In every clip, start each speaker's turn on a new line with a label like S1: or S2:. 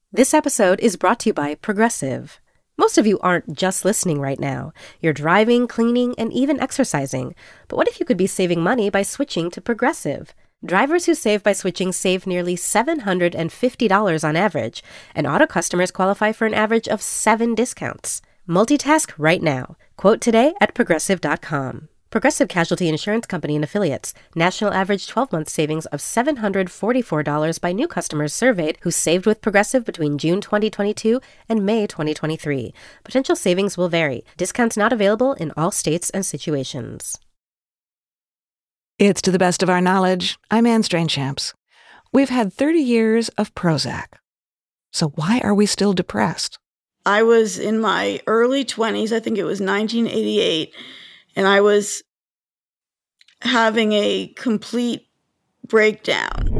S1: This episode is brought to you by Progressive. Most of you aren't just listening right now. You're driving, cleaning, and even exercising. But what if you could be saving money by switching to Progressive? Drivers who save by switching save nearly $750 on average, and auto customers qualify for an average of 7 discounts. Multitask right now. Quote today at Progressive.com. Progressive Casualty Insurance Company and Affiliates. National average 12-month savings of $744 by new customers surveyed who saved with Progressive between June 2022 and May 2023. Potential savings will vary. Discounts not available in all states and situations.
S2: It's To the Best of Our Knowledge. I'm Anne Strainchamps. We've had 30 years of Prozac. So why are we still depressed?
S3: I was in my early 20s, I think it was 1988, and I was having a complete breakdown.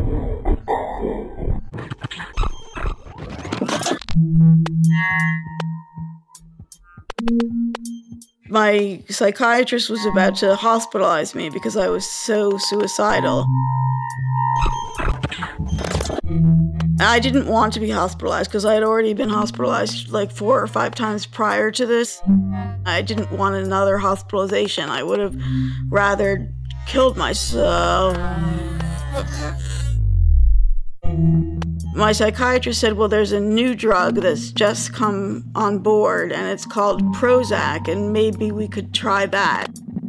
S3: My psychiatrist was about to hospitalize me because I was so suicidal. I didn't want to be hospitalized because I had already been hospitalized like 4 or 5 times prior to this. I didn't want another hospitalization. I would have rather killed myself. My psychiatrist said, well, there's a new drug that's just come on board, and it's called Prozac, and maybe we could try that.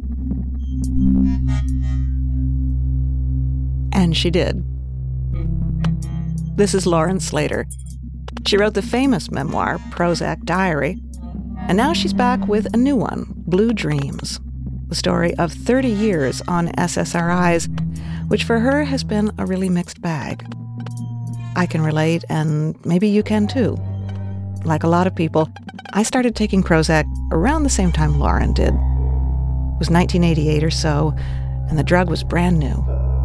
S2: And she did. This is Lauren Slater. She wrote the famous memoir, Prozac Diary, and now she's back with a new one, Blue Dreams, the story of 30 years on SSRIs, which for her has been a really mixed bag. I can relate, and maybe you can too. Like a lot of people, I started taking Prozac around the same time Lauren did. It was 1988 or so, and the drug was brand new.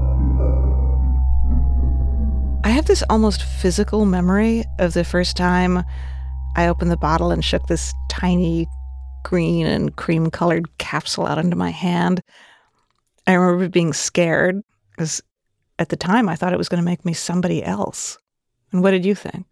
S2: I have this almost physical memory of the first time I opened the bottle and shook this tiny green and cream-colored capsule out into my hand. I remember being scared because at the time I thought it was going to make me somebody else. And what did you think?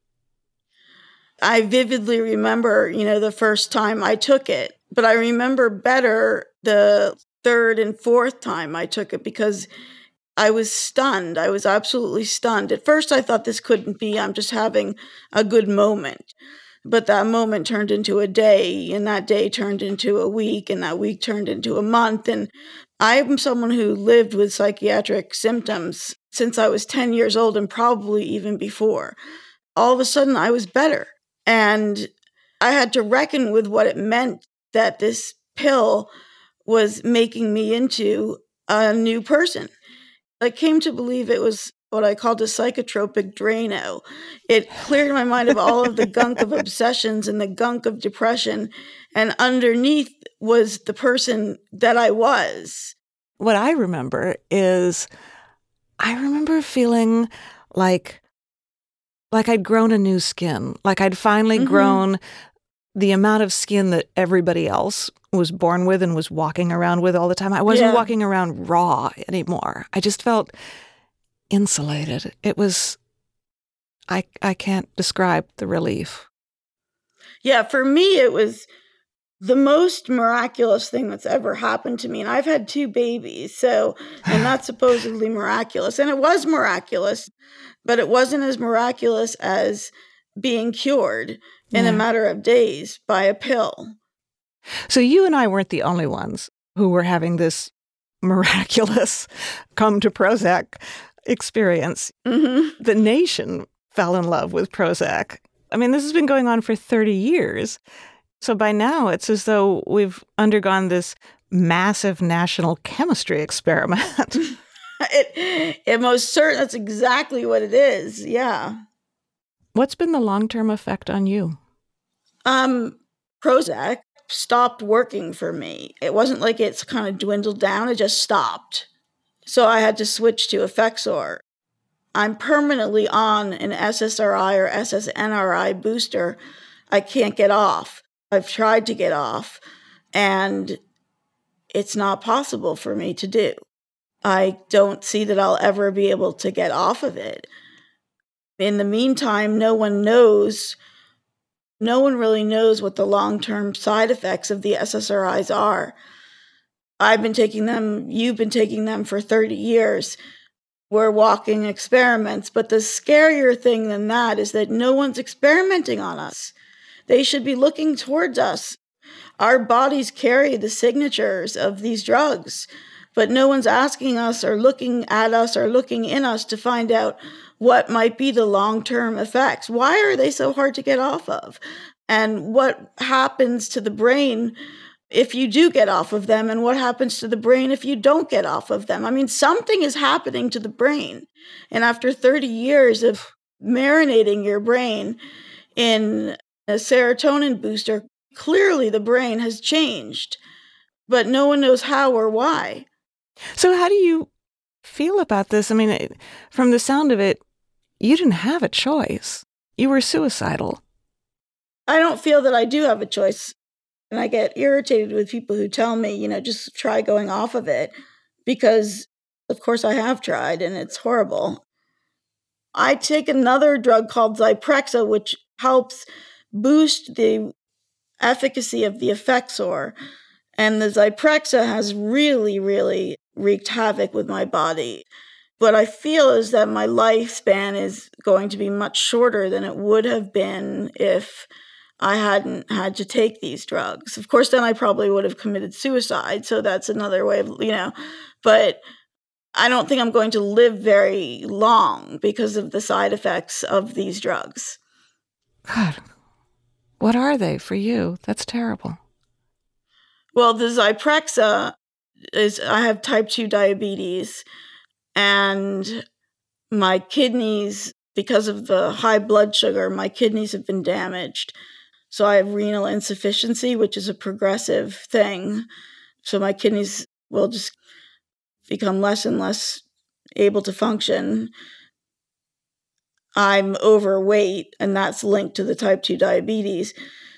S3: I vividly remember, the first time I took it, but I remember better the third and fourth time I took it because I was stunned. I was absolutely stunned. At first, I thought this couldn't be. I'm just having a good moment. But that moment turned into a day, and that day turned into a week, and that week turned into a month. And I'm someone who lived with psychiatric symptoms since I was 10 years old and probably even before. All of a sudden, I was better. And I had to reckon with what it meant that this pill was making me into a new person. I came to believe it was what I called a psychotropic Drano. It cleared my mind of all of the gunk of obsessions and the gunk of depression, and underneath was the person that I was.
S2: What I remember is I remember feeling like I'd grown a new skin, like I'd finally grown the amount of skin that everybody else was born with and was walking around with all the time. I wasn't walking around raw anymore. I just felt insulated. It was, I can't describe the relief.
S3: Yeah, for me, it was the most miraculous thing that's ever happened to me. And I've had 2 babies, and that's supposedly miraculous. And it was miraculous, but it wasn't as miraculous as being cured in a matter of days by a pill.
S2: So you and I weren't the only ones who were having this miraculous come to Prozac experience. Mm-hmm. The nation fell in love with Prozac. I mean, this has been going on for 30 years. So by now, it's as though we've undergone this massive national chemistry experiment.
S3: It most certainly, that's exactly what it is, yeah.
S2: What's been the long-term effect on you?
S3: Prozac stopped working for me. It wasn't like it's kind of dwindled down, it just stopped. So I had to switch to Effexor. I'm permanently on an SSRI or SSNRI booster. I can't get off. I've tried to get off, and it's not possible for me to do. I don't see that I'll ever be able to get off of it. In the meantime, no one really knows what the long-term side effects of the SSRIs are. I've been taking them, you've been taking them for 30 years. We're walking experiments. But the scarier thing than that is that no one's experimenting on us. They should be looking towards us. Our bodies carry the signatures of these drugs, but no one's asking us or looking at us or looking in us to find out what might be the long-term effects. Why are they so hard to get off of? And what happens to the brain if you do get off of them, and what happens to the brain if you don't get off of them? I mean, something is happening to the brain. And after 30 years of marinating your brain in a serotonin booster, clearly the brain has changed, but no one knows how or why.
S2: So how do you feel about this? I mean, from the sound of it, you didn't have a choice. You were suicidal.
S3: I don't feel that I do have a choice. And I get irritated with people who tell me, just try going off of it, because of course I have tried and it's horrible. I take another drug called Zyprexa, which helps boost the efficacy of the Effexor. And the Zyprexa has really, really wreaked havoc with my body. What I feel is that my lifespan is going to be much shorter than it would have been if I hadn't had to take these drugs. Of course, then I probably would have committed suicide. So that's another way of, but I don't think I'm going to live very long because of the side effects of these drugs.
S2: God, what are they for you? That's terrible.
S3: Well, the Zyprexa I have type 2 diabetes, and my kidneys, because of the high blood sugar, my kidneys have been damaged. So I have renal insufficiency, which is a progressive thing. So my kidneys will just become less and less able to function. I'm overweight, and that's linked to the type 2 diabetes.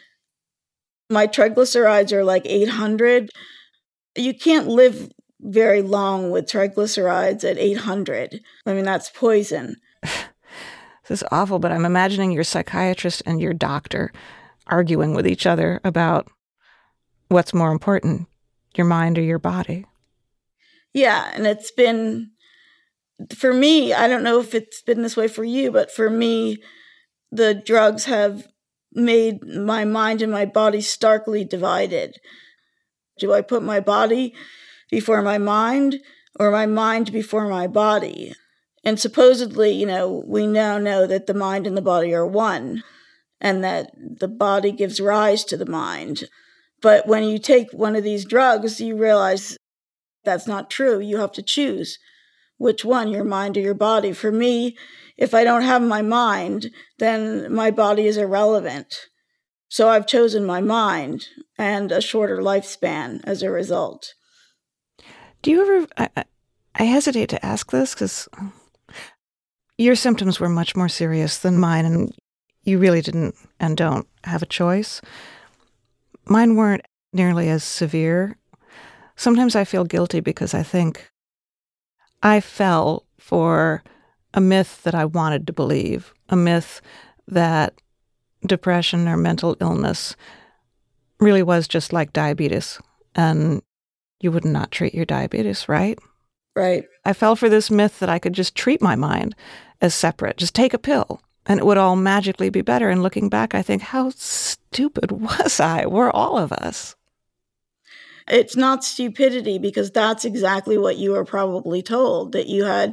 S3: My triglycerides are like 800. You can't live very long with triglycerides at 800. I mean, that's poison.
S2: This is awful, but I'm imagining your psychiatrist and your doctor arguing with each other about what's more important, your mind or your body.
S3: Yeah, and it's been, for me, I don't know if it's been this way for you, but for me, the drugs have made my mind and my body starkly divided. Do I put my body before my mind, or my mind before my body? And supposedly, we now know that the mind and the body are one, and that the body gives rise to the mind. But when you take one of these drugs, you realize that's not true. You have to choose which one, your mind or your body. For me, if I don't have my mind, then my body is irrelevant. So I've chosen my mind and a shorter lifespan as a result.
S2: Do you ever, I hesitate to ask this because your symptoms were much more serious than mine, and you really didn't and don't have a choice. Mine weren't nearly as severe. Sometimes I feel guilty because I think I fell for a myth that I wanted to believe, a myth that depression or mental illness really was just like diabetes, and you would not treat your diabetes, right?
S3: Right.
S2: I fell for this myth that I could just treat my mind as separate, just take a pill, and it would all magically be better. And looking back, I think, how stupid was I? We're all of us.
S3: It's not stupidity, because that's exactly what you were probably told, that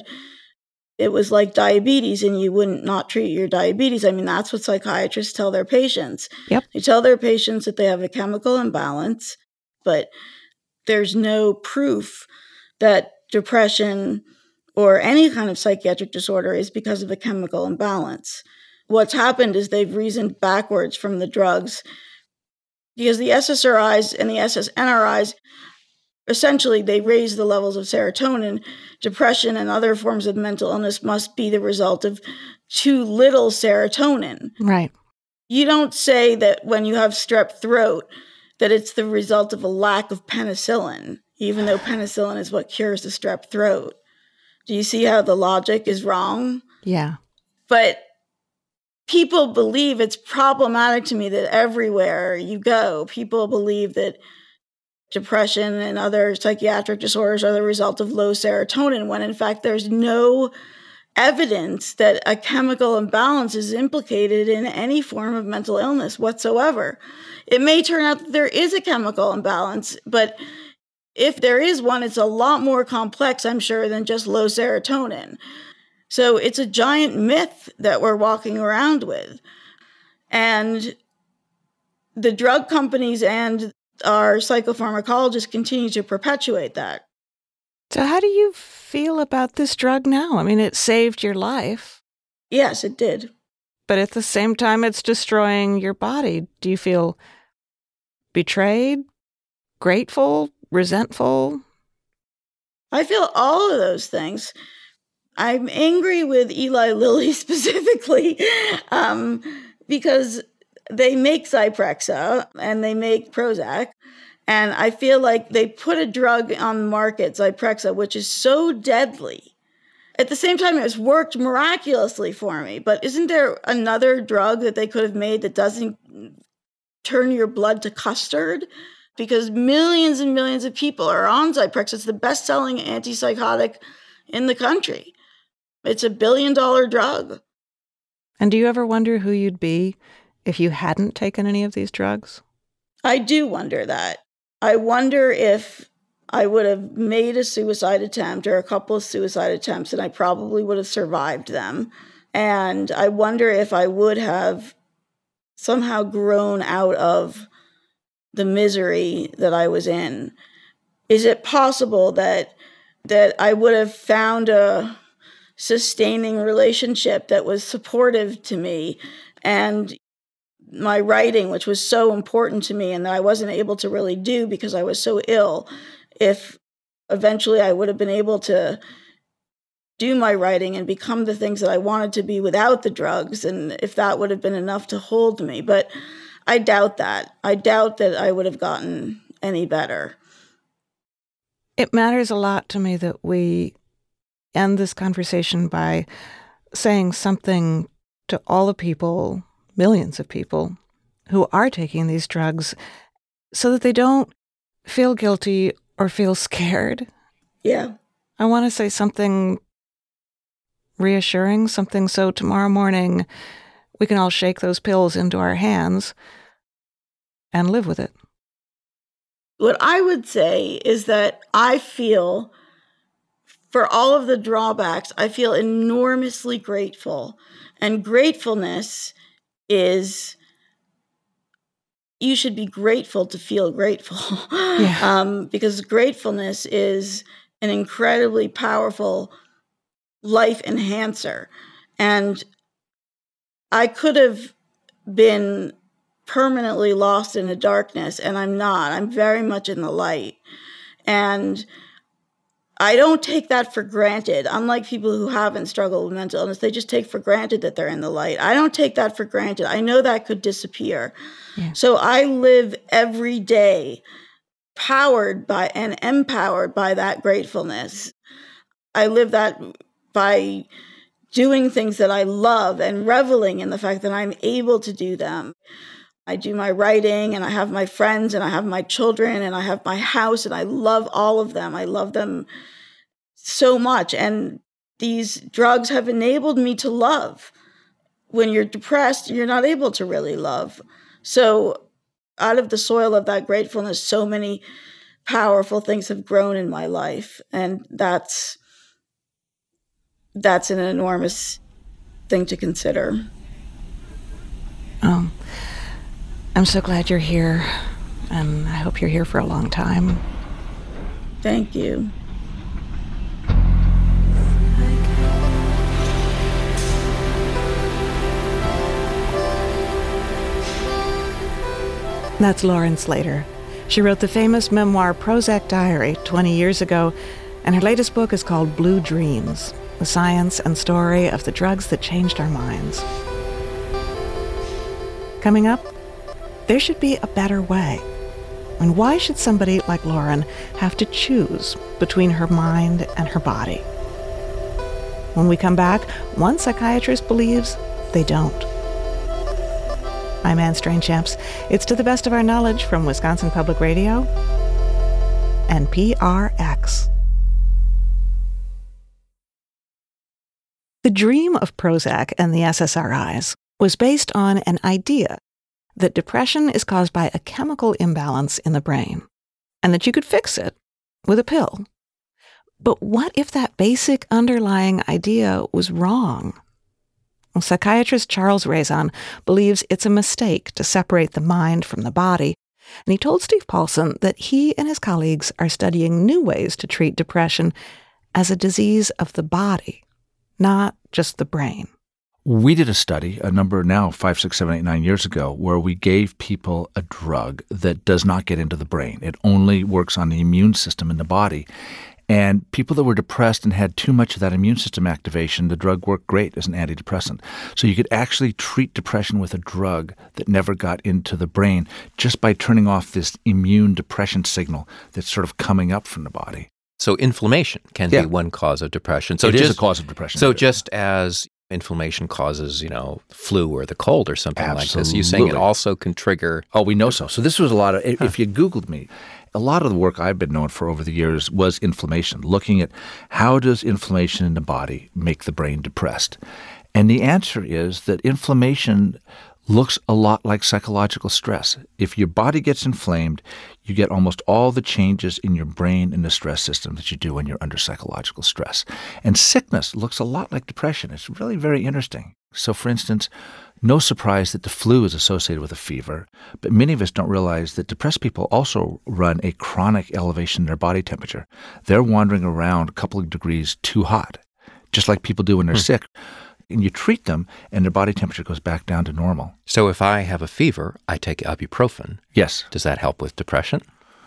S3: it was like diabetes and you wouldn't not treat your diabetes. I mean, that's what psychiatrists tell their patients.
S2: Yep.
S3: They tell their patients that they have a chemical imbalance, but there's no proof that depression or any kind of psychiatric disorder is because of a chemical imbalance. What's happened is they've reasoned backwards from the drugs, because the SSRIs and the SSNRIs, essentially they raise the levels of serotonin. Depression and other forms of mental illness must be the result of too little serotonin.
S2: Right.
S3: You don't say that when you have strep throat that it's the result of a lack of penicillin, even though penicillin is what cures the strep throat. Do you see how the logic is wrong?
S2: Yeah.
S3: But people believe, it's problematic to me that everywhere you go, people believe that depression and other psychiatric disorders are the result of low serotonin, when in fact there's no evidence that a chemical imbalance is implicated in any form of mental illness whatsoever. It may turn out that there is a chemical imbalance, but if there is one, it's a lot more complex, I'm sure, than just low serotonin. So it's a giant myth that we're walking around with. And the drug companies and our psychopharmacologists continue to perpetuate that.
S2: So how do you feel about this drug now? I mean, it saved your life.
S3: Yes, it did.
S2: But at the same time, it's destroying your body. Do you feel betrayed, grateful, resentful?
S3: I feel all of those things. I'm angry with Eli Lilly specifically because they make Zyprexa and they make Prozac. And I feel like they put a drug on the market, Zyprexa, which is so deadly. At the same time, it's worked miraculously for me. But isn't there another drug that they could have made that doesn't turn your blood to custard? Because millions and millions of people are on Zyprexa. It's the best-selling antipsychotic in the country. It's $1 billion drug.
S2: And do you ever wonder who you'd be if you hadn't taken any of these drugs?
S3: I do wonder that. I wonder if I would have made a suicide attempt or a couple of suicide attempts, and I probably would have survived them. And I wonder if I would have somehow grown out of the misery that I was in. Is it possible that I would have found a sustaining relationship that was supportive to me, and my writing, which was so important to me and that I wasn't able to really do because I was so ill, if eventually I would have been able to do my writing and become the things that I wanted to be without the drugs, and if that would have been enough to hold me. But I doubt that. I doubt that I would have gotten any better.
S2: It matters a lot to me that we end this conversation by saying something to all the people, millions of people, who are taking these drugs so that they don't feel guilty or feel scared.
S3: Yeah.
S2: I want to say something reassuring, something so tomorrow morning we can all shake those pills into our hands and live with it.
S3: What I would say is that I feel, for all of the drawbacks, I feel enormously grateful. And gratefulness is, you should be grateful to feel grateful.
S2: Yeah.
S3: Because gratefulness is an incredibly powerful life enhancer. And I could have been permanently lost in the darkness, and I'm not. I'm very much in the light. And I don't take that for granted. Unlike people who haven't struggled with mental illness, they just take for granted that they're in the light. I don't take that for granted. I know that could disappear. Yeah. So I live every day powered by and empowered by that gratefulness. I live that by doing things that I love and reveling in the fact that I'm able to do them. I do my writing, and I have my friends, and I have my children, and I have my house, and I love all of them. I love them so much. And these drugs have enabled me to love. When you're depressed, you're not able to really love. So out of the soil of that gratefulness, so many powerful things have grown in my life. And that's an enormous thing to consider.
S2: I'm so glad you're here, and I hope you're here for a long time.
S3: Thank you.
S2: That's Lauren Slater. She wrote the famous memoir Prozac Diary 20 years ago, and her latest book is called Blue Dreams, the science and story of the drugs that changed our minds. Coming up, there should be a better way. And why should somebody like Lauren have to choose between her mind and her body? When we come back, one psychiatrist believes they don't. I'm Anne Strainchamps. It's To the Best of Our Knowledge from Wisconsin Public Radio and PRX. The dream of Prozac and the SSRIs was based on an idea that depression is caused by a chemical imbalance in the brain, and that you could fix it with a pill. But what if that basic underlying idea was wrong? Well, psychiatrist Charles Raison believes it's a mistake to separate the mind from the body, and he told Steve Paulson that he and his colleagues are studying new ways to treat depression as a disease of the body, not just the brain.
S4: We did a study a number now, 5, 6, 7, 8, 9 years ago, where we gave people a drug that does not get into the brain. It only works on the immune system in the body. And people that were depressed and had too much of that immune system activation, the drug worked great as an antidepressant. So you could actually treat depression with a drug that never got into the brain just by turning off this immune depression signal that's sort of coming up from the body.
S5: So inflammation can be one cause of depression. So
S4: it is a cause of depression.
S5: So just as inflammation causes, flu or the cold or something like this, you're saying it also can trigger...
S4: Oh, we know so. So this was a lot of... If you Googled me, a lot of the work I've been known for over the years was inflammation, looking at how does inflammation in the body make the brain depressed. And the answer is that inflammation looks a lot like psychological stress. If your body gets inflamed, you get almost all the changes in your brain and the stress system that you do when you're under psychological stress. And sickness looks a lot like depression. It's really very interesting. So, for instance, no surprise that the flu is associated with a fever, but many of us don't realize that depressed people also run a chronic elevation in their body temperature. They're wandering around a couple of degrees too hot, just like people do when they're sick. And you treat them, and their body temperature goes back down to normal.
S5: So if I have a fever, I take ibuprofen.
S4: Yes.
S5: Does that help with depression?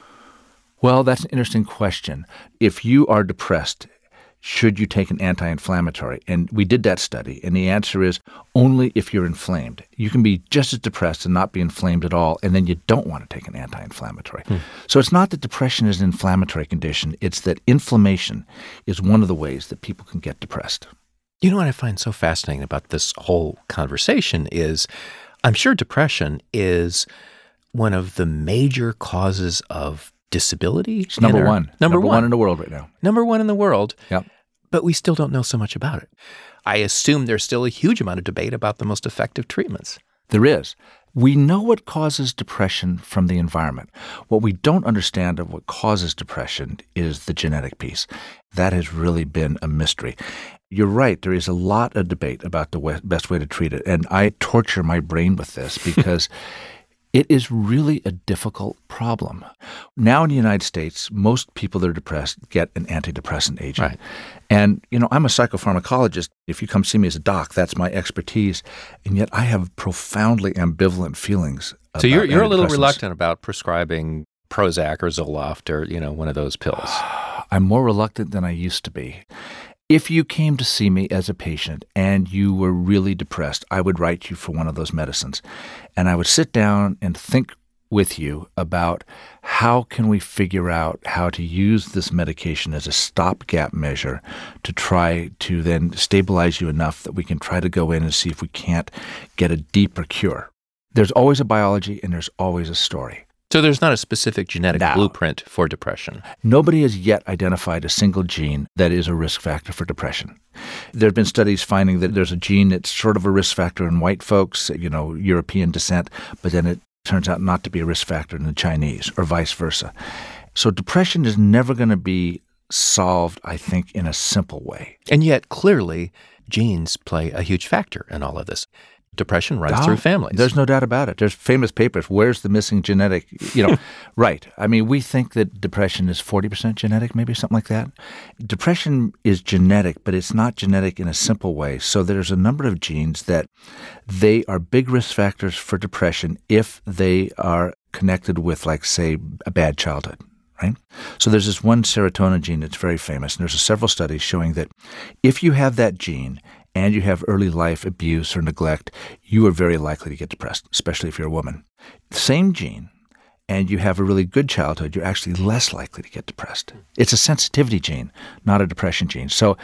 S4: Well, that's an interesting question. If you are depressed, should you take an anti-inflammatory? And we did that study, and the answer is only if you're inflamed. You can be just as depressed and not be inflamed at all, and then you don't want to take an anti-inflammatory. So it's not that depression is an inflammatory condition. It's that inflammation is one of the ways that people can get depressed.
S5: You know what I find so fascinating about this whole conversation is I'm sure depression is one of the major causes of disability.
S4: It's number one.
S5: Number one
S4: in the world right now.
S5: Number one in the world.
S4: Yep.
S5: But we still don't know so much about it. I assume there's still a huge amount of debate about the most effective treatments.
S4: There is. We know what causes depression from the environment. What we don't understand of what causes depression is the genetic piece. That has really been a mystery. You're right. There is a lot of debate about the best way to treat it. And I torture my brain with this because it is really a difficult problem. Now in the United States, most people that are depressed get an antidepressant agent.
S5: Right.
S4: And, I'm a psychopharmacologist. If you come see me as a doc, that's my expertise. And yet I have profoundly ambivalent feelings about
S5: So you're a little
S4: antidepressants.
S5: reluctant about prescribing Prozac or Zoloft or, one of those pills.
S4: I'm more reluctant than I used to be. If you came to see me as a patient and you were really depressed, I would write you for one of those medicines. And I would sit down and think with you about how can we figure out how to use this medication as a stopgap measure to try to then stabilize you enough that we can try to go in and see if we can't get a deeper cure. There's always a biology and there's always a story.
S5: So there's not a specific genetic blueprint for depression.
S4: Nobody has yet identified a single gene that is a risk factor for depression. There have been studies finding that there's a gene that's sort of a risk factor in white folks, European descent, but then it turns out not to be a risk factor in the Chinese or vice versa. So depression is never going to be solved, I think, in a simple way.
S5: And yet, clearly, genes play a huge factor in all of this. Depression runs through families.
S4: There's no doubt about it. There's famous papers. Where's the missing genetic? Right. I mean, we think that depression is 40% genetic, maybe something like that. Depression is genetic, but it's not genetic in a simple way. So there's a number of genes that they are big risk factors for depression if they are connected with, like, say, a bad childhood. Right? So there's this one serotonin gene that's very famous, and there's several studies showing that if you have that gene and you have early life abuse or neglect, you are very likely to get depressed, especially if you're a woman. Same gene, and you have a really good childhood, you're actually less likely to get depressed. It's a sensitivity gene, not a depression gene. So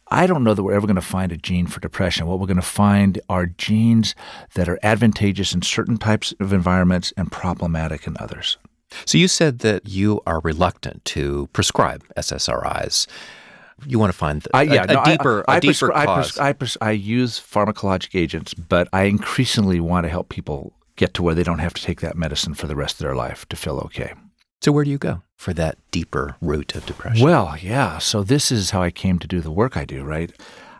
S4: I don't know that we're ever going to find a gene for depression. What we're going to find are genes that are advantageous in certain types of environments and problematic in others.
S5: So you said that you are reluctant to prescribe SSRIs. You want to find a deeper cause.
S4: I use pharmacologic agents, but I increasingly want to help people get to where they don't have to take that medicine for the rest of their life to feel okay.
S5: So where do you go for that deeper root of depression?
S4: Well, yeah. So this is how I came to do the work I do, right?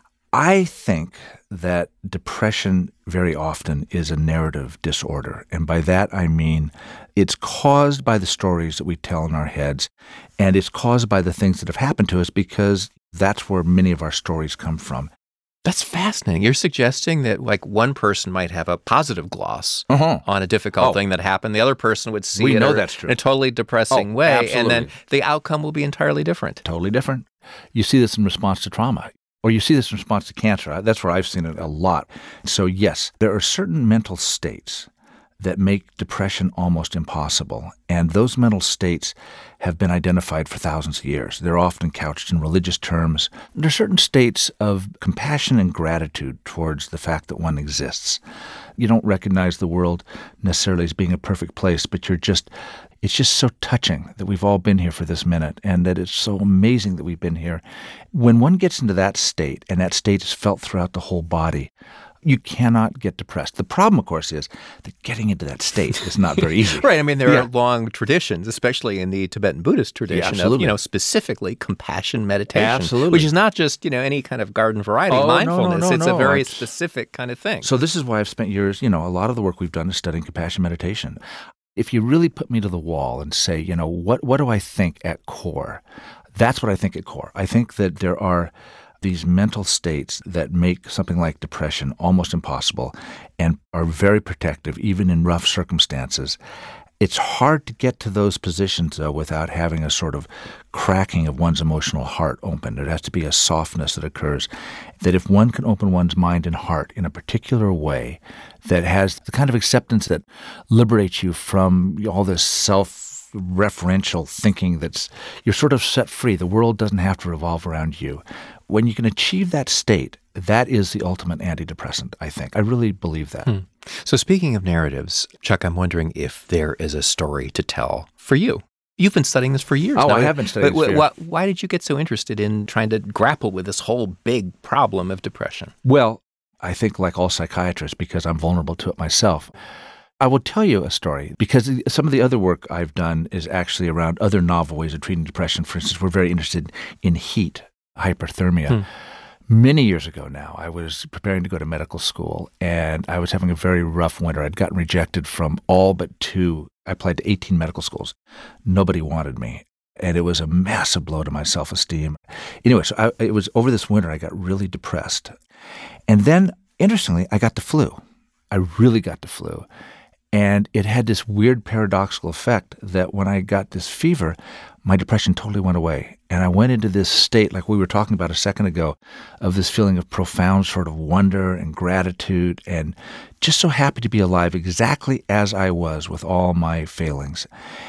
S4: I think that depression very often is a narrative disorder. And by that, I mean it's caused by the stories that we tell in our heads, and it's caused by the things that have happened to us because that's where many of our stories come from.
S5: That's fascinating. You're suggesting that like one person might have a positive gloss on a difficult thing that happened. The other person would see it
S4: that's true.
S5: in a totally depressing way,
S4: absolutely.
S5: And then the outcome will be entirely different.
S4: Totally different. You see this in response to trauma, or you see this in response to cancer. That's where I've seen it a lot. So yes, there are certain mental states that make depression almost impossible. And those mental states have been identified for thousands of years. They're often couched in religious terms. There are certain states of compassion and gratitude towards the fact that one exists. You don't recognize the world necessarily as being a perfect place, but it's just so touching that we've all been here for this minute and that it's so amazing that we've been here. When one gets into that state, and that state is felt throughout the whole body, you cannot get depressed. The problem, of course, is that getting into that state is not very easy.
S5: Right. I mean, there are long traditions, especially in the Tibetan Buddhist tradition of, specifically compassion meditation.
S4: Absolutely.
S5: Which is not just, any kind of garden variety mindfulness. It's a very specific kind of thing.
S4: So this is why I've spent years, a lot of the work we've done is studying compassion meditation. If you really put me to the wall and say, what do I think at core? That's what I think at core. I think that there are these mental states that make something like depression almost impossible and are very protective, even in rough circumstances. It's hard to get to those positions, though, without having a sort of cracking of one's emotional heart open. There has to be a softness that occurs, that if one can open one's mind and heart in a particular way that has the kind of acceptance that liberates you from all this self-referential thinking you're sort of set free. The world doesn't have to revolve around you. When you can achieve that state, that is the ultimate antidepressant, I think. I really believe that.
S5: So speaking of narratives, Chuck, I'm wondering if there is a story to tell for you. You've been studying this for years.
S4: I have been studying this for years.
S5: Why did you get so interested in trying to grapple with this whole big problem of depression?
S4: Well, I think like all psychiatrists, because I'm vulnerable to it myself, I will tell you a story because some of the other work I've done is actually around other novel ways of treating depression. For instance, we're very interested in heat, hyperthermia. Many years ago now, I was preparing to go to medical school, and I was having a very rough winter. I'd gotten rejected from all but 2. I applied to 18 medical schools. Nobody wanted me, and it was a massive blow to my self-esteem. Anyway, so it was over this winter I got really depressed. And then, interestingly, I got the flu. I really got the flu. And it had this weird paradoxical effect that when I got this fever, my depression totally went away. And I went into this state, like we were talking about a second ago, of this feeling of profound sort of wonder and gratitude and just so happy to be alive exactly as I was with all my failings.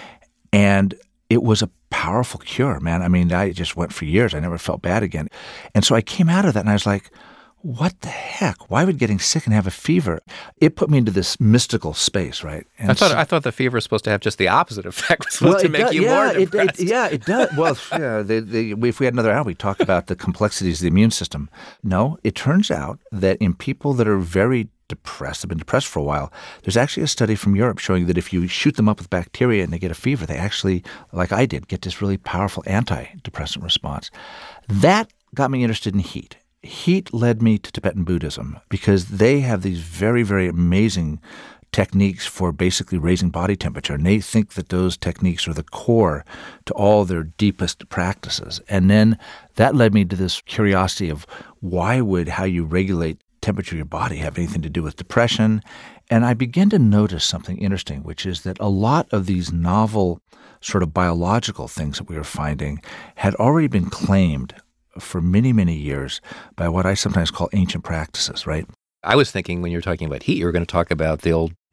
S4: And it was a powerful cure, man. I mean, I just went for years. I never felt bad again. And so I came out of that and I was like, what the heck? Why would getting sick and have a fever? It put me into this mystical space, right? And
S5: I thought the fever was supposed to have just the opposite effect. It was supposed to make you more depressed.
S4: It does. Well, if we had another hour, we'd talk about the complexities of the immune system. No, it turns out that in people that are very depressed, have been depressed for a while, there's actually a study from Europe showing that if you shoot them up with bacteria and they get a fever, they actually, like I did, get this really powerful antidepressant response. That got me interested in heat. Heat led me to Tibetan Buddhism because they have these very, very amazing techniques for basically raising body temperature. And they think that those techniques are the core to all their deepest practices. And then that led me to this curiosity of why would how you regulate temperature of your body have anything to do with depression? And I began to notice something interesting, which is that a lot of these novel sort of biological things that we were finding had already been claimed for many, many years by what I sometimes call ancient practices, right?
S5: I was thinking when you were talking about heat, you were going to talk about the old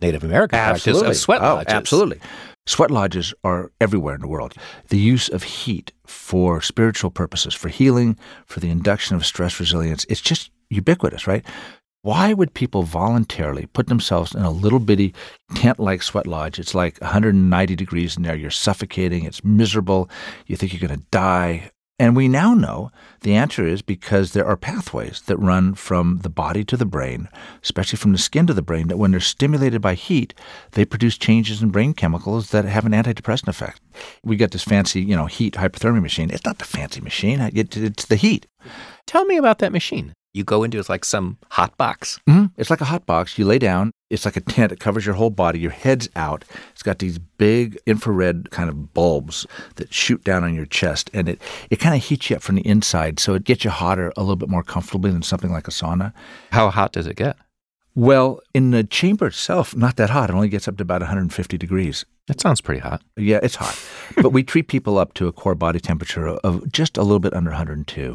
S5: Native American practice of sweat lodges.
S4: Absolutely. Sweat lodges are everywhere in the world. The use of heat for spiritual purposes, for healing, for the induction of stress resilience, it's just ubiquitous, right? Why would people voluntarily put themselves in a little bitty tent-like sweat lodge? It's like 190 degrees in there. You're suffocating. It's miserable. You think you're going to die. And we now know the answer is because there are pathways that run from the body to the brain, especially from the skin to the brain, that when they're stimulated by heat, they produce changes in brain chemicals that have an antidepressant effect. We got this fancy, heat hypothermia machine. It's not the fancy machine. It's the heat.
S5: Tell me about that machine. You go into, it's like some hot box.
S4: Mm-hmm. It's like a hot box. You lay down. It's like a tent. It covers your whole body. Your head's out. It's got these big infrared kind of bulbs that shoot down on your chest. And it kind of heats you up from the inside. So it gets you hotter a little bit more comfortably than something like a sauna.
S5: How hot does it get?
S4: Well, in the chamber itself, not that hot. It only gets up to about 150 degrees.
S5: That sounds pretty hot.
S4: Yeah, it's hot. But we treat people up to a core body temperature of just a little bit under 102.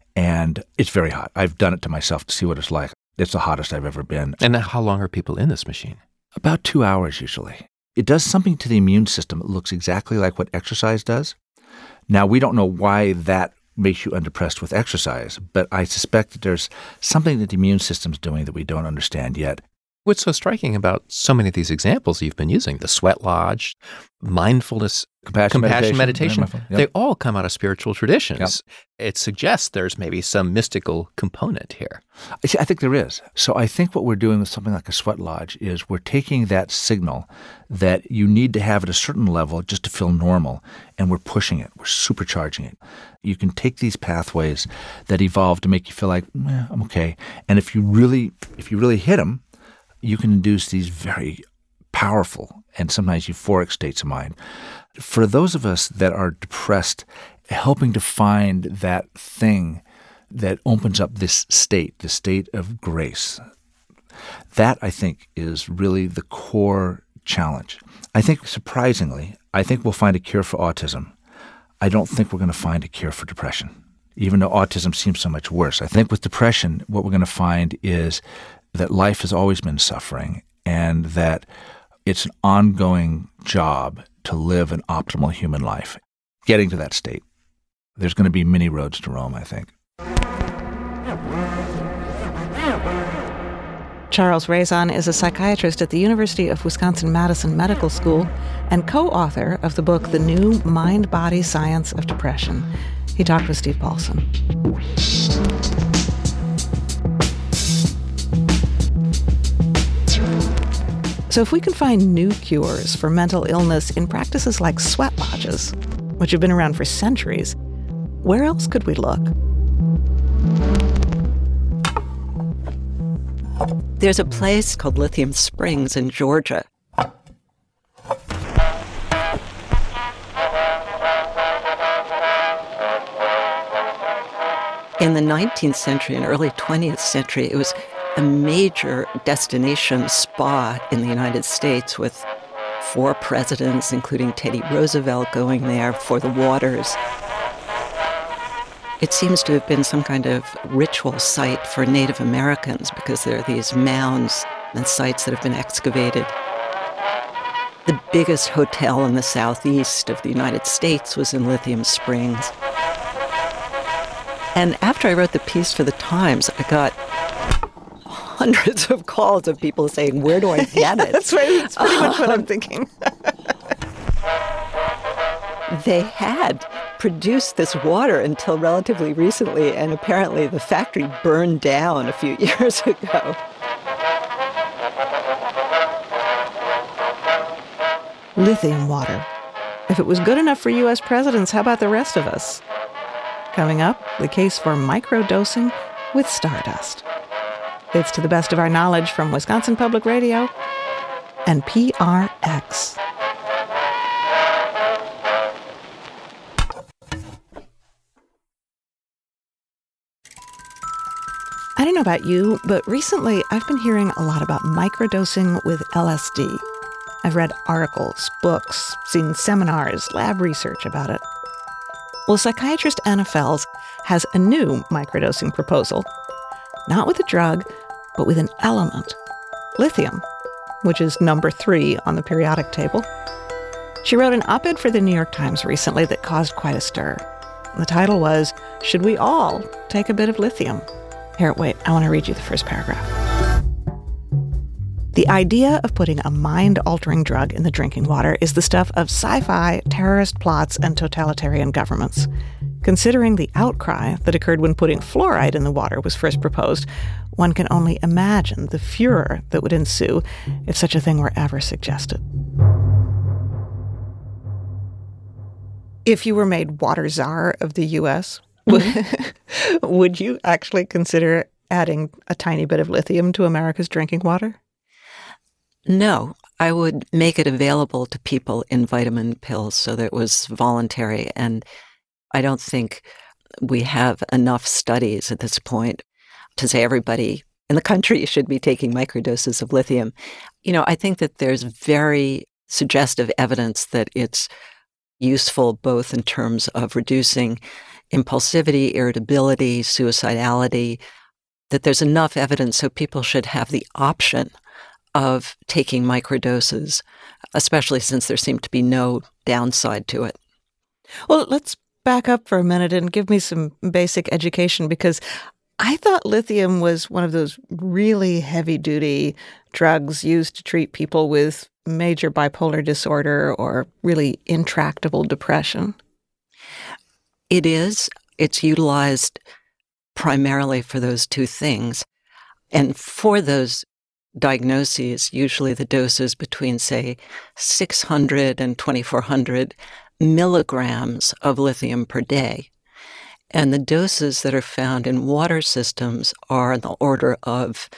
S4: And it's very hot. I've done it to myself to see what it's like. It's the hottest I've ever been.
S5: And how long are people in this machine?
S4: About 2 hours usually. It does something to the immune system. It looks exactly like what exercise does. Now, we don't know why that makes you undepressed with exercise, but I suspect that there's something that the immune system's doing that we don't understand yet.
S5: What's so striking about so many of these examples you've been using, the sweat lodge, mindfulness, compassion meditation, they all come out of spiritual traditions. Yep. It suggests there's maybe some mystical component here.
S4: I think there is. So I think what we're doing with something like a sweat lodge is we're taking that signal that you need to have at a certain level just to feel normal, and we're pushing it. We're supercharging it. You can take these pathways that evolve to make you feel like, I'm okay. And if you really hit them, you can induce these very powerful and sometimes euphoric states of mind. For those of us that are depressed, helping to find that thing that opens up this state, the state of grace, that I think is really the core challenge. I think surprisingly, we'll find a cure for autism. I don't think we're going to find a cure for depression, even though autism seems so much worse. I think with depression, what we're going to find is that life has always been suffering and that it's an ongoing job to live an optimal human life. Getting to that state, there's going to be many roads to Rome, I think.
S2: Charles Raison is a psychiatrist at the University of Wisconsin-Madison Medical School and co-author of the book The New Mind-Body Science of Depression. He talked with Steve Paulson. So if we can find new cures for mental illness in practices like sweat lodges, which have been around for centuries, where else could we look?
S6: There's a place called Lithium Springs in Georgia. In the 19th century and early 20th century, it was a major destination spa in the United States with 4 presidents, including Teddy Roosevelt, going there for the waters. It seems to have been some kind of ritual site for Native Americans because there are these mounds and sites that have been excavated. The biggest hotel in the southeast of the United States was in Lithium Springs. And after I wrote the piece for the Times, I got hundreds of calls of people saying, where do I get it?
S2: That's right. That's pretty much what I'm thinking.
S6: They had produced this water until relatively recently, and apparently the factory burned down a few years ago.
S2: Lithium water. If it was good enough for U.S. presidents, how about the rest of us? Coming up, the case for microdosing with stardust. It's To the Best of Our Knowledge from Wisconsin Public Radio and PRX. I don't know about you, but recently I've been hearing a lot about microdosing with LSD. I've read articles, books, seen seminars, lab research about it. Well, psychiatrist Anna Fels has a new microdosing proposal. Not with a drug, but with an element, lithium. which is number 3 on the periodic table. She wrote an op-ed for the New York Times recently that caused quite a stir. The title was, "Should We All Take a Bit of Lithium?" Here, wait, I want to read you the first paragraph. The idea of putting a mind-altering drug in the drinking water is the stuff of sci-fi, terrorist plots, and totalitarian governments. Considering the outcry that occurred when putting fluoride in the water was first proposed, one can only imagine the furor that would ensue if such a thing were ever suggested. If you were made water czar of the U.S., would you actually consider adding a tiny bit of lithium to America's drinking water?
S6: No, I would make it available to people in vitamin pills so that it was voluntary. And I don't think we have enough studies at this point to say everybody in the country should be taking microdoses of lithium. I think that there's very suggestive evidence that it's useful both in terms of reducing impulsivity, irritability, suicidality, that there's enough evidence so people should have the option of taking microdoses, especially since there seemed to be no downside to it.
S2: Well, let's back up for a minute and give me some basic education, because I thought lithium was one of those really heavy-duty drugs used to treat people with major bipolar disorder or really intractable depression.
S6: It is. It's utilized primarily for those two things. And for those diagnoses, usually the dose is between, say, 600 and 2,400 milligrams of lithium per day. And the doses that are found in water systems are in the order of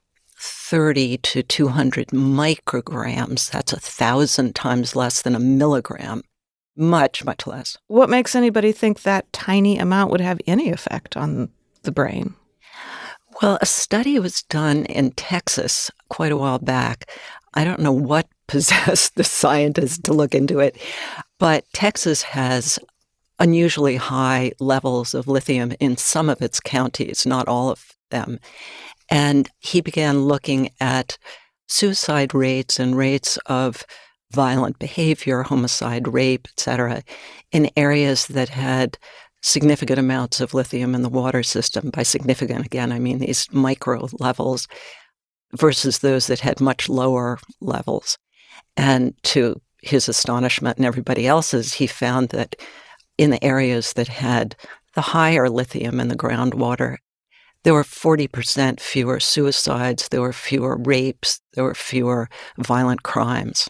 S6: 30 to 200 micrograms. That's 1,000 times less than a milligram. Much, much less.
S2: What makes anybody think that tiny amount would have any effect on the brain?
S6: Well, a study was done in Texas quite a while back. I don't know what possessed the scientists to look into it, but Texas has unusually high levels of lithium in some of its counties, not all of them. And he began looking at suicide rates and rates of violent behavior, homicide, rape, etc., in areas that had significant amounts of lithium in the water system. By significant, again, I mean these micro levels versus those that had much lower levels. And to his astonishment and everybody else's, he found that in the areas that had the higher lithium in the groundwater, there were 40% fewer suicides, there were fewer rapes, there were fewer violent crimes.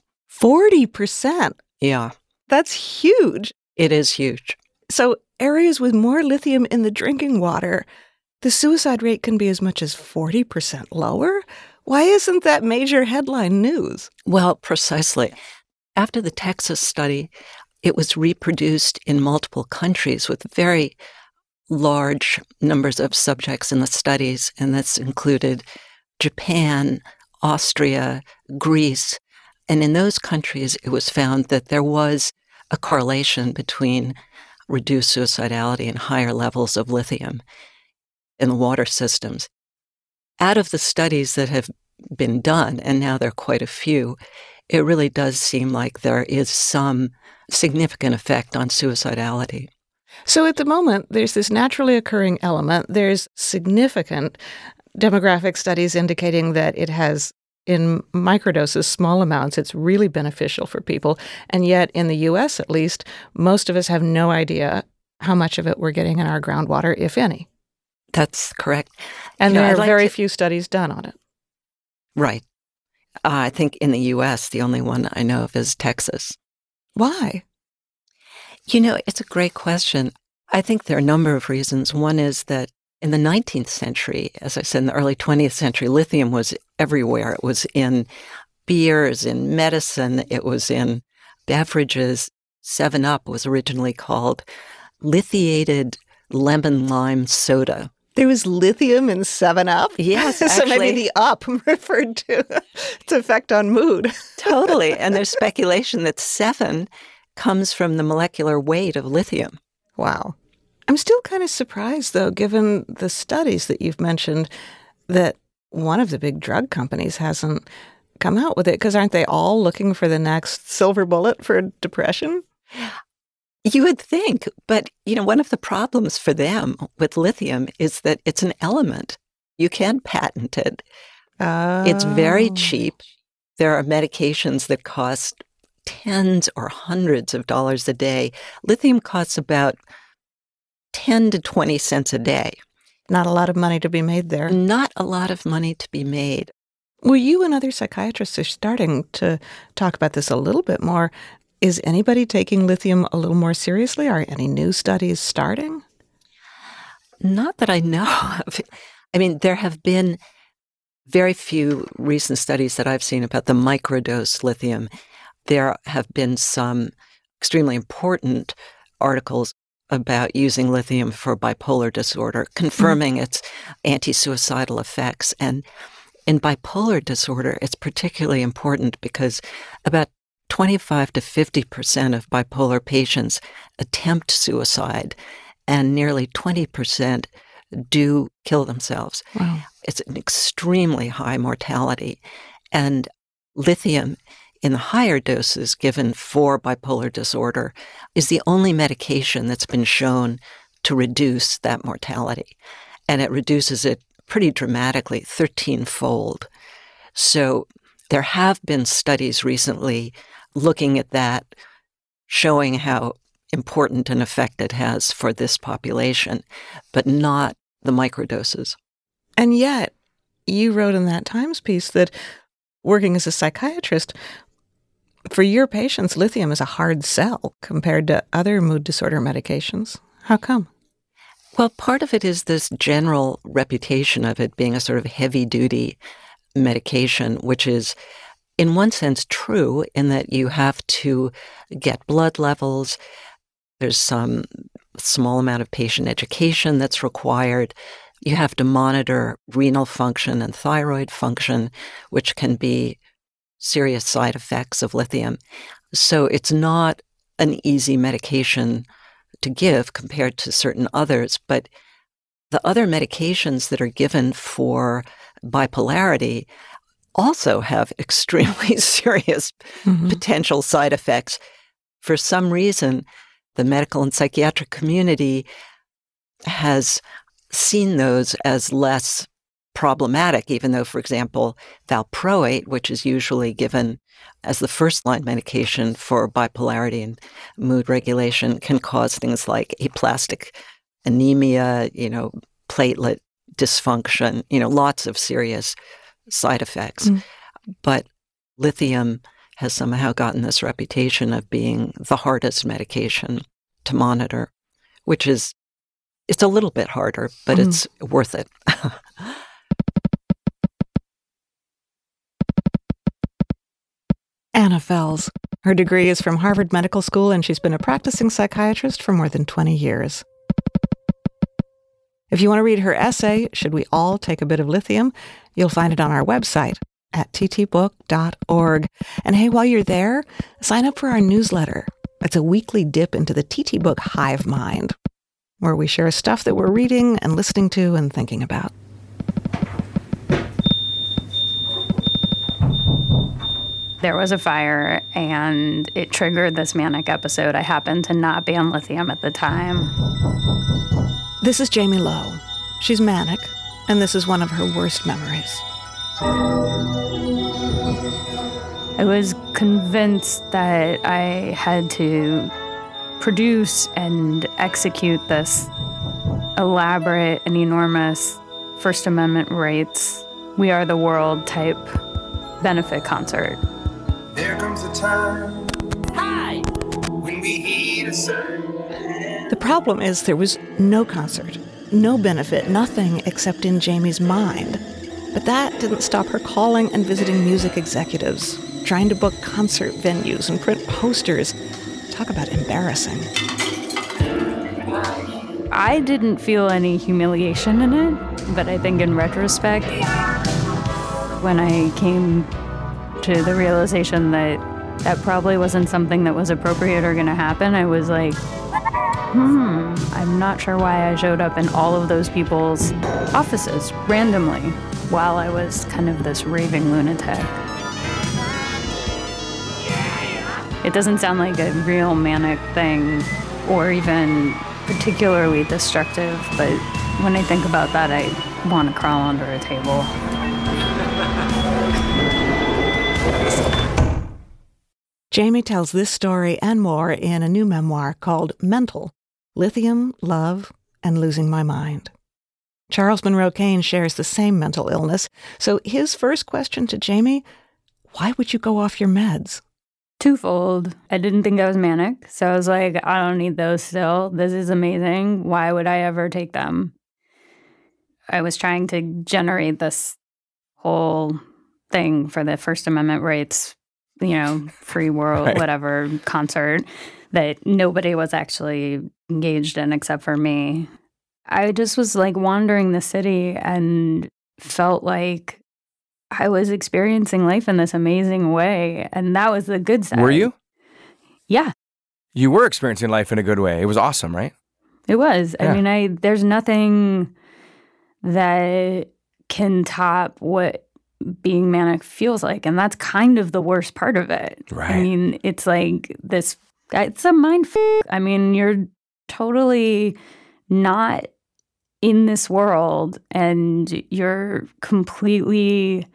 S2: 40%?
S6: Yeah.
S2: That's huge.
S6: It is huge.
S2: So areas with more lithium in the drinking water, the suicide rate can be as much as 40% lower? Why isn't that major headline news?
S6: Well, precisely. After the Texas study, it was reproduced in multiple countries with very large numbers of subjects in the studies, and this included Japan, Austria, Greece. And in those countries, it was found that there was a correlation between reduced suicidality and higher levels of lithium in the water systems. Out of the studies that have been done, and now there are quite a few, it really does seem like there is some significant effect on suicidality.
S2: So at the moment, there's this naturally occurring element. There's significant demographic studies indicating that it has, in microdoses, small amounts, it's really beneficial for people. And yet, in the U.S. at least, most of us have no idea how much of it we're getting in our groundwater, if any.
S6: That's correct.
S2: And there are very few studies done on it.
S6: Right. I think in the U.S., the only one I know of is Texas.
S2: Why?
S6: It's a great question. I think there are a number of reasons. One is that in the 19th century, as I said, in the early 20th century, lithium was everywhere. It was in beers, in medicine, it was in beverages. 7-Up was originally called lithiated lemon lime soda.
S2: There was lithium in 7-Up?
S6: Yes,
S2: actually. So maybe the up referred to its effect on mood.
S6: Totally. And there's speculation that 7 comes from the molecular weight of lithium.
S2: Wow. I'm still kind of surprised, though, given the studies that you've mentioned, that one of the big drug companies hasn't come out with it? Because aren't they all looking for the next silver bullet for depression?
S6: You would think, but, one of the problems for them with lithium is that it's an element. You can't patent it. It's very cheap. There are medications that cost tens or hundreds of dollars a day. Lithium costs about 10 to 20 cents a day.
S2: Not a lot of money to be made there.
S6: Not a lot of money to be made.
S2: Well, you and other psychiatrists are starting to talk about this a little bit more. Is anybody taking lithium a little more seriously? Are any new studies starting?
S6: Not that I know of. I mean, there have been very few recent studies that I've seen about the microdose lithium. There have been some extremely important articles about using lithium for bipolar disorder, confirming its anti-suicidal effects. And in bipolar disorder, it's particularly important because about 25 to 50% of bipolar patients attempt suicide, and nearly 20% do kill themselves.
S2: Wow.
S6: It's an extremely high mortality. And lithium in the higher doses given for bipolar disorder is the only medication that's been shown to reduce that mortality. And it reduces it pretty dramatically, 13-fold. So there have been studies recently looking at that, showing how important an effect it has for this population, but not the microdoses.
S2: And yet, you wrote in that Times piece that working as a psychiatrist, for your patients, lithium is a hard sell compared to other mood disorder medications. How come?
S6: Well, part of it is this general reputation of it being a sort of heavy-duty medication, which is, in one sense, true in that you have to get blood levels. There's some small amount of patient education that's required. You have to monitor renal function and thyroid function, which can be serious side effects of lithium. So it's not an easy medication to give compared to certain others. But the other medications that are given for bipolarity also have extremely serious potential side effects. For some reason, the medical and psychiatric community has seen those as less problematic, even though, for example, valproate, which is usually given as the first-line medication for bipolarity and mood regulation, can cause things like aplastic anemia, platelet dysfunction, lots of serious side effects. But lithium has somehow gotten this reputation of being the hardest medication to monitor, which is, it's a little bit harder, but it's worth it.
S2: Anna Fels. Her degree is from Harvard Medical School, and she's been a practicing psychiatrist for more than 20 years. If you want to read her essay, Should We All Take a Bit of Lithium?, you'll find it on our website at ttbook.org. And hey, while you're there, sign up for our newsletter. It's a weekly dip into the TT Book hive mind, where we share stuff that we're reading and listening to and thinking about.
S7: There was a fire, and it triggered this manic episode. I happened to not be on lithium at the time.
S2: This is Jamie Lowe. She's manic, and this is one of her worst memories.
S7: I was convinced that I had to produce and execute this elaborate and enormous First Amendment rights, We Are the World type benefit concert.
S8: There comes a time, hi, when we heed a sign.
S2: The problem is there was no concert, no benefit, nothing except in Jamie's mind. But that didn't stop her calling and visiting music executives, trying to book concert venues and print posters. Talk about embarrassing.
S7: I didn't feel any humiliation in it, but I think in retrospect, when I came to the realization that that probably wasn't something that was appropriate or going to happen, I was like, I'm not sure why I showed up in all of those people's offices randomly while I was kind of this raving lunatic. It doesn't sound like a real manic thing or even particularly destructive, but when I think about that, I want to crawl under a table.
S2: Jamie tells this story and more in a new memoir called Mental: Lithium, Love, and Losing My Mind. Charles Monroe Kane shares the same mental illness, so his first question to Jamie: why would you go off your meds?
S7: Twofold. I didn't think I was manic, so I was like, I don't need those still. This is amazing. Why would I ever take them? I was trying to generate this whole thing for the First Amendment rights, free world, right, whatever concert that nobody was actually engaged in except for me. I just was like wandering the city and felt like I was experiencing life in this amazing way. And that was the good side.
S9: Were you?
S7: Yeah.
S9: You were experiencing life in a good way. It was awesome, right?
S7: It was.
S9: Yeah.
S7: I mean, there's nothing that can top what being manic feels like. And that's kind of the worst part of it.
S9: Right.
S7: I mean, it's like this, it's a mind f***. I mean, you're totally not in this world and you're completely,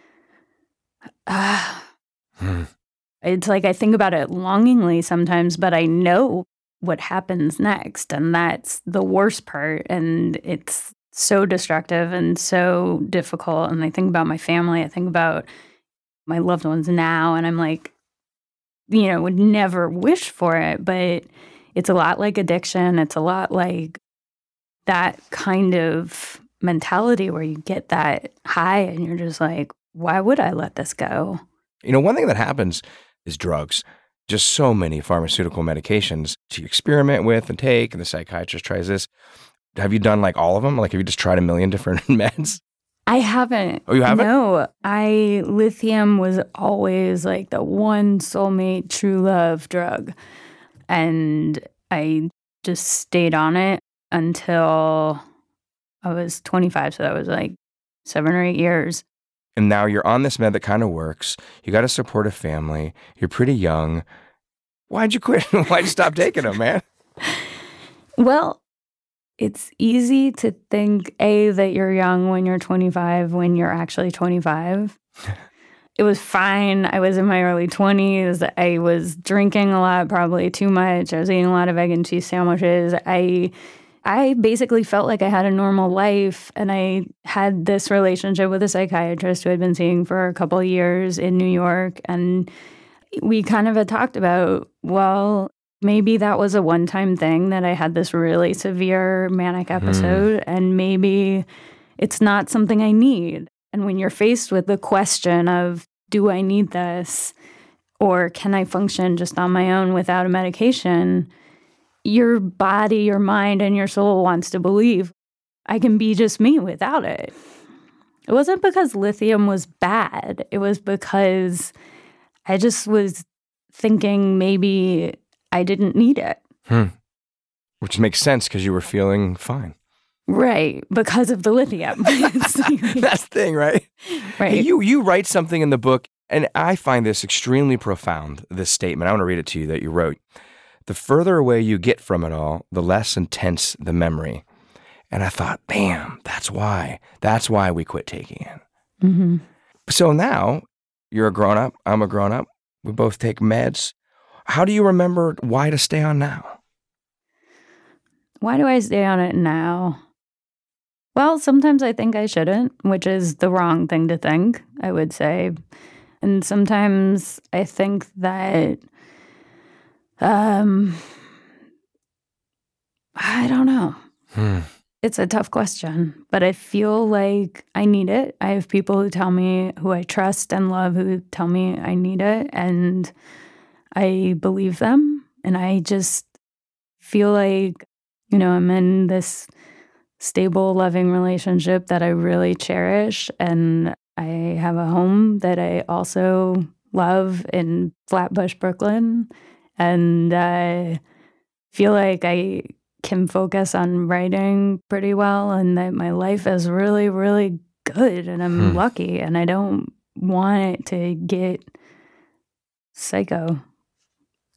S7: it's like I think about it longingly sometimes, but I know what happens next. And that's the worst part. And it's so destructive and so difficult. And I think about my family. I think about my loved ones now. And I'm like, would never wish for it. But it's a lot like addiction. It's a lot like that kind of mentality where you get that high and you're just like, why would I let this go?
S9: One thing that happens is drugs. Just so many pharmaceutical medications to experiment with and take, and the psychiatrist tries this. Have you done like all of them? Like, have you just tried a million different meds?
S7: I haven't.
S9: Oh, you haven't?
S7: No. Lithium was always like the one soulmate, true love drug. And I just stayed on it until I was 25. So that was like 7 or 8 years.
S9: And now you're on this med that kind of works. You got to support a family. You're pretty young. Why'd you quit? Why'd you stop taking them, man?
S7: Well, it's easy to think, A, that you're young when you're 25 when you're actually 25. It was fine. I was in my early 20s. I was drinking a lot, probably too much. I was eating a lot of egg and cheese sandwiches. I basically felt like I had a normal life, and I had this relationship with a psychiatrist who I'd been seeing for a couple of years in New York, and we kind of had talked about, well, maybe that was a one-time thing that I had this really severe manic episode, and maybe it's not something I need. And when you're faced with the question of, do I need this, or can I function just on my own without a medication, your body, your mind, and your soul wants to believe I can be just me without it. It wasn't because lithium was bad. It was because I just was thinking maybe I didn't need it.
S9: Which makes sense because you were feeling fine.
S7: Right, because of the lithium.
S9: That's the thing, right?
S7: Right.
S9: Hey, you write something in the book, and I find this extremely profound, this statement. I want to read it to you that you wrote. The further away you get from it all, the less intense the memory. And I thought, bam, that's why we quit taking it.
S7: Mm-hmm.
S9: So now you're a grown-up, I'm a grown-up, we both take meds. How do you remember why to stay on now?
S7: Why do I stay on it now? Well, sometimes I think I shouldn't, which is the wrong thing to think, I would say. And sometimes I think that, I don't know. It's a tough question, but I feel like I need it. I have people who tell me, who I trust and love, who tell me I need it, and I believe them. And I just feel like, I'm in this stable, loving relationship that I really cherish, and I have a home that I also love in Flatbush, Brooklyn, and I feel like I can focus on writing pretty well, and that my life is really, really good, and I'm lucky, and I don't want it to get psycho.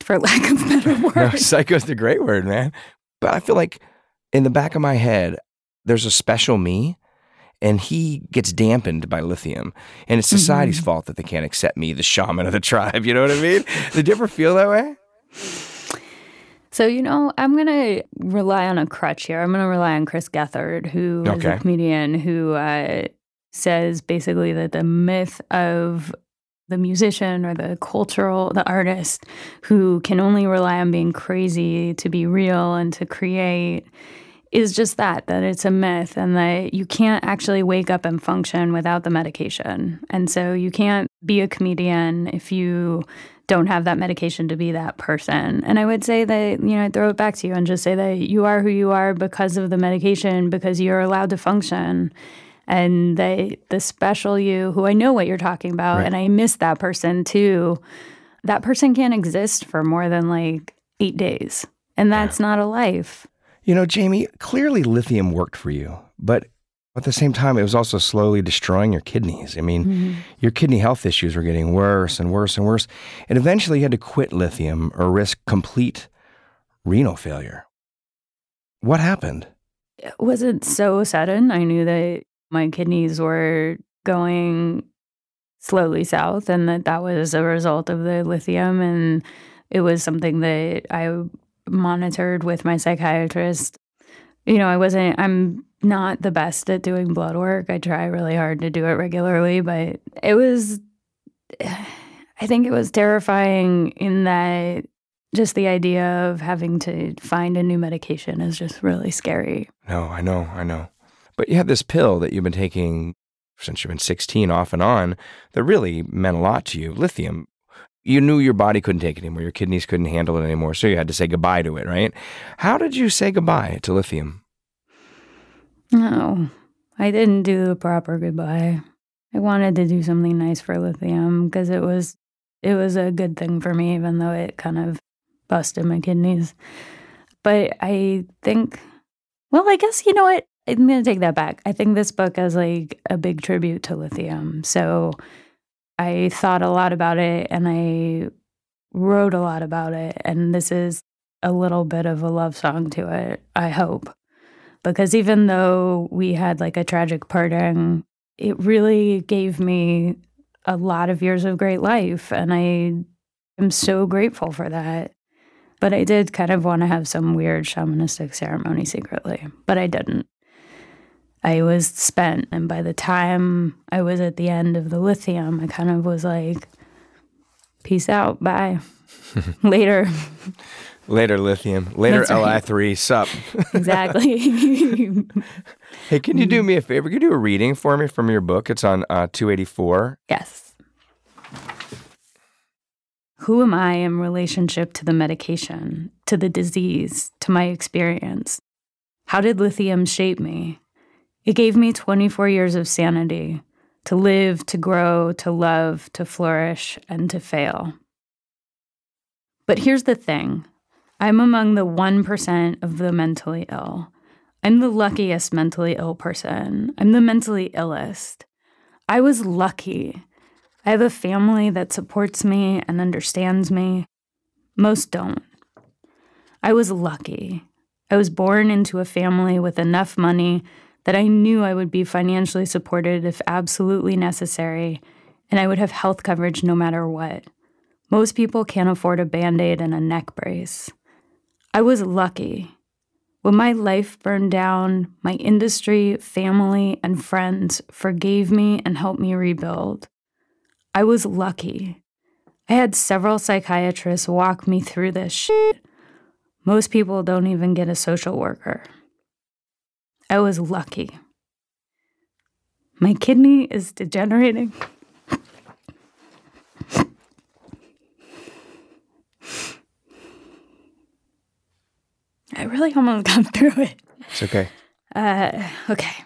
S7: for lack of better word.
S9: No, psycho is a great word, man. But I feel like in the back of my head, there's a special me, and he gets dampened by lithium. And it's society's fault that they can't accept me, the shaman of the tribe. You know what I mean? Did you ever feel that way?
S7: So, I'm going to rely on a crutch here. I'm going to rely on Chris Gethard, who is a comedian who says basically that the myth of the musician or the artist who can only rely on being crazy to be real and to create is just that it's a myth, and that you can't actually wake up and function without the medication. And so you can't be a comedian if you don't have that medication to be that person. And I would say that, I'd throw it back to you and just say that you are who you are because of the medication, because you're allowed to function. And the special you, who I know what you're talking about, and I miss that person too, that person can't exist for more than 8 days. And that's not a life.
S9: Jamie, clearly lithium worked for you, but at the same time, it was also slowly destroying your kidneys. I mean, your kidney health issues were getting worse and worse and worse. And eventually you had to quit lithium or risk complete renal failure. What happened?
S7: It wasn't so sudden. I knew that my kidneys were going slowly south, and that was a result of the lithium. And it was something that I monitored with my psychiatrist. I'm not the best at doing blood work. I try really hard to do it regularly, but I think it was terrifying in that just the idea of having to find a new medication is just really scary.
S9: No, I know. But you have this pill that you've been taking since you've been 16 off and on that really meant a lot to you, lithium. You knew your body couldn't take it anymore. Your kidneys couldn't handle it anymore. So you had to say goodbye to it, right? How did you say goodbye to lithium?
S7: No, I didn't do the proper goodbye. I wanted to do something nice for lithium because it was a good thing for me, even though it kind of busted my kidneys. But I think, I guess, you know what? I'm going to take that back. I think this book is a big tribute to lithium. So I thought a lot about it, and I wrote a lot about it. And this is a little bit of a love song to it, I hope. Because even though we had a tragic parting, it really gave me a lot of years of great life. And I am so grateful for that. But I did kind of want to have some weird shamanistic ceremony secretly. But I didn't. I was spent, and by the time I was at the end of the lithium, I kind of was like, peace out, bye, later.
S9: Later, lithium. Later,
S7: right.
S9: Li3, sup.
S7: Exactly.
S9: Hey, can you do me a favor? Can you do a reading for me from your book? It's on 284.
S7: Yes. Who am I in relationship to the medication, to the disease, to my experience? How did lithium shape me? It gave me 24 years of sanity, to live, to grow, to love, to flourish, and to fail. But here's the thing. I'm among the 1% of the mentally ill. I'm the luckiest mentally ill person. I'm the mentally illest. I was lucky. I have a family that supports me and understands me. Most don't. I was lucky. I was born into a family with enough money that I knew I would be financially supported if absolutely necessary, and I would have health coverage no matter what. Most people can't afford a Band-Aid and a neck brace. I was lucky. When my life burned down, my industry, family, and friends forgave me and helped me rebuild. I was lucky. I had several psychiatrists walk me through this shit. Most people don't even get a social worker. I was lucky. My kidney is degenerating. I really almost got through it.
S9: It's okay.
S7: Okay.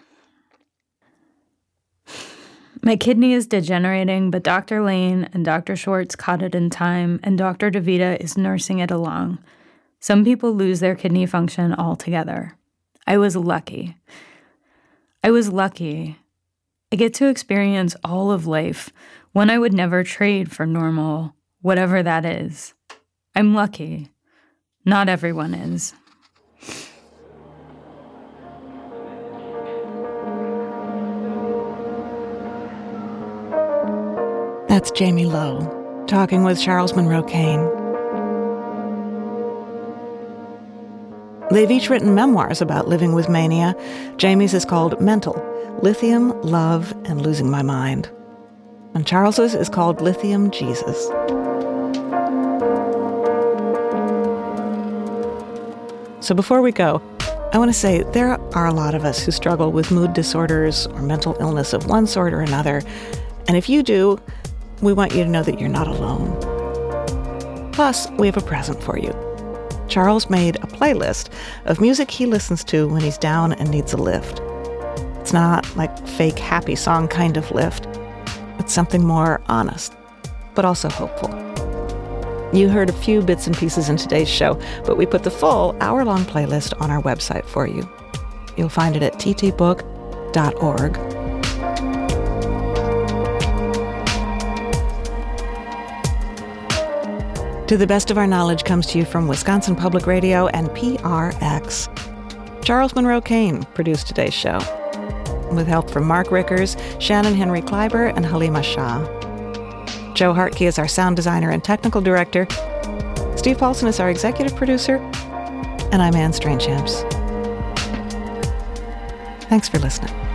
S7: My kidney is degenerating, but Dr. Lane and Dr. Schwartz caught it in time, and Dr. DeVita is nursing it along. Some people lose their kidney function altogether. I was lucky. I was lucky. I get to experience all of life, one I would never trade for normal, whatever that is. I'm lucky. Not everyone is.
S2: That's Jamie Lowe, talking with Charles Monroe Kane. They've each written memoirs about living with mania. Jamie's is called Mental: Lithium, Love, and Losing My Mind. And Charles's is called Lithium Jesus. So before we go, I want to say there are a lot of us who struggle with mood disorders or mental illness of one sort or another. And if you do, we want you to know that you're not alone. Plus, we have a present for you. Charles made a playlist of music he listens to when he's down and needs a lift. It's not like fake happy song kind of lift. It's something more honest, but also hopeful. You heard a few bits and pieces in today's show, but we put the full hour-long playlist on our website for you. You'll find it at ttbook.org. To the Best of Our Knowledge comes to you from Wisconsin Public Radio and PRX. Charles Monroe Kane produced today's show, with help from Mark Rickers, Shannon Henry Kleiber, and Halima Shah. Joe Hartke is our sound designer and technical director. Steve Paulson is our executive producer. And I'm Anne Strainchamps. Thanks for listening.